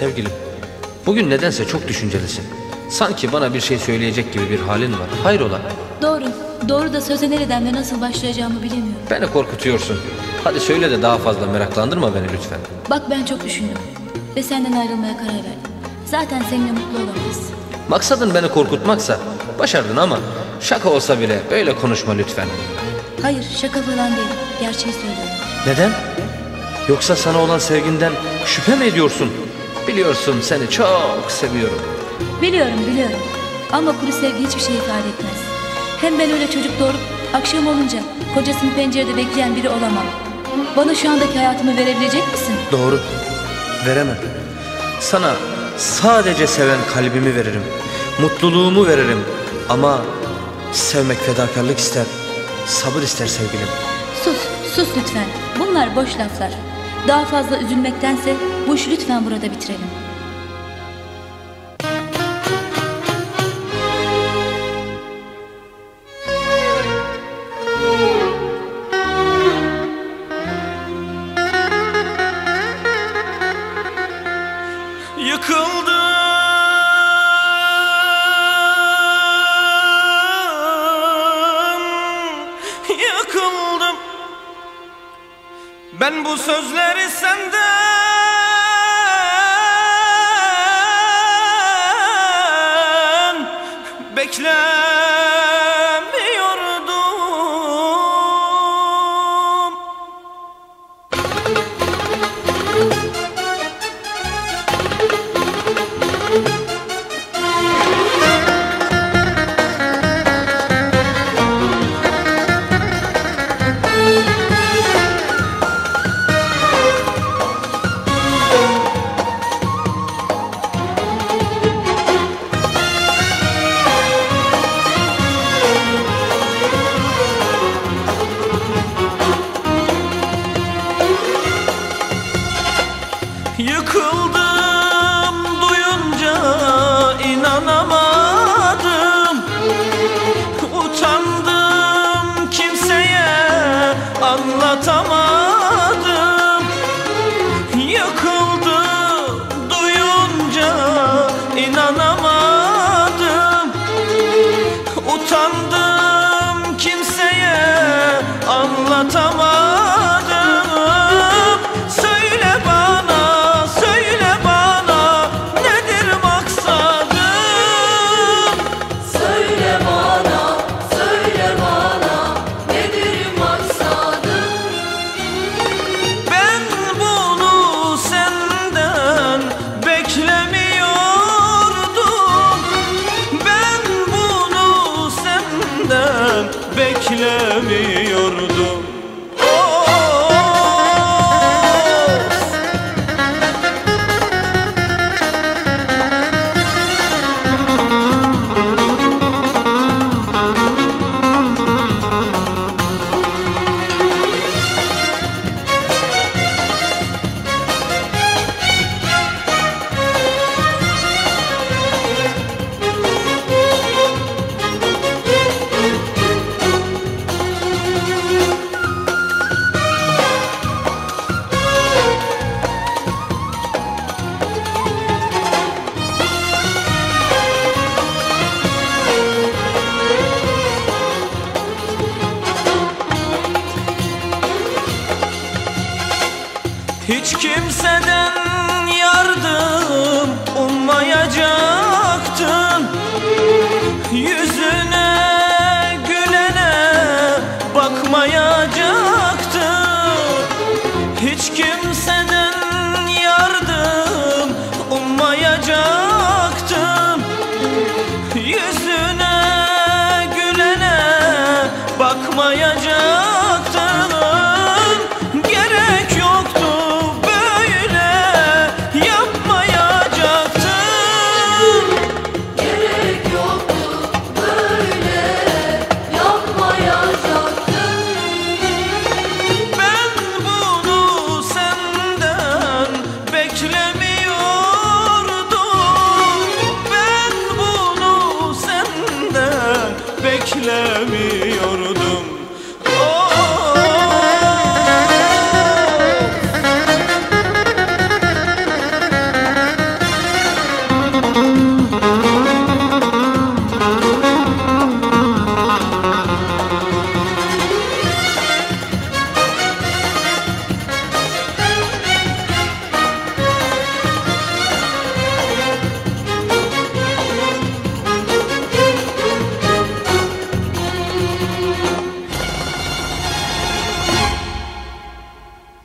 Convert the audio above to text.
Sevgilim, bugün nedense çok düşüncelisin. Sanki bana bir şey söyleyecek gibi bir halin var. Hayrola? Doğru da söze nereden ve nasıl başlayacağımı bilemiyorum. Beni korkutuyorsun. Hadi söyle de daha fazla meraklandırma beni lütfen. Bak, ben çok düşündüm ve senden ayrılmaya karar verdim. Zaten seninle mutlu olamayız. Maksadın beni korkutmaksa başardın ama şaka olsa bile böyle konuşma lütfen. Hayır, şaka falan değil. Gerçeği söylüyorum. Neden? Yoksa sana olan sevginden şüphe mi ediyorsun? Biliyorsun, seni çok seviyorum. Biliyorum. Ama kuru sevgi hiçbir şey ifade etmez. Hem ben öyle çocuk doğurup akşam olunca kocasını pencerede bekleyen biri olamam. Bana şu andaki hayatımı verebilecek misin? Doğru. Veremem. Sana sadece seven kalbimi veririm. Mutluluğumu veririm. Ama sevmek fedakarlık ister. Sabır ister sevgilim. Sus lütfen. Bunlar boş laflar. Daha fazla üzülmektense bu işi lütfen burada bitirelim. Yıkıldım, yıkıldım. Ben bu sözleri senden beklemiyordum. Yıkıldım, duyunca inanamadım. Utandım, kimseye anlatamadım. Yıkıldım, duyunca inanamadım. Utandım, kimseye anlatamadım. Beklemiyordum. Hiç kimseden yardım ummayacaktın. Yüzüne gülene bakmayacaktın. Hiç kimseden yardım ummayacaktın. Yüzüne gülene bakmayacaktın. Beklemiyordum.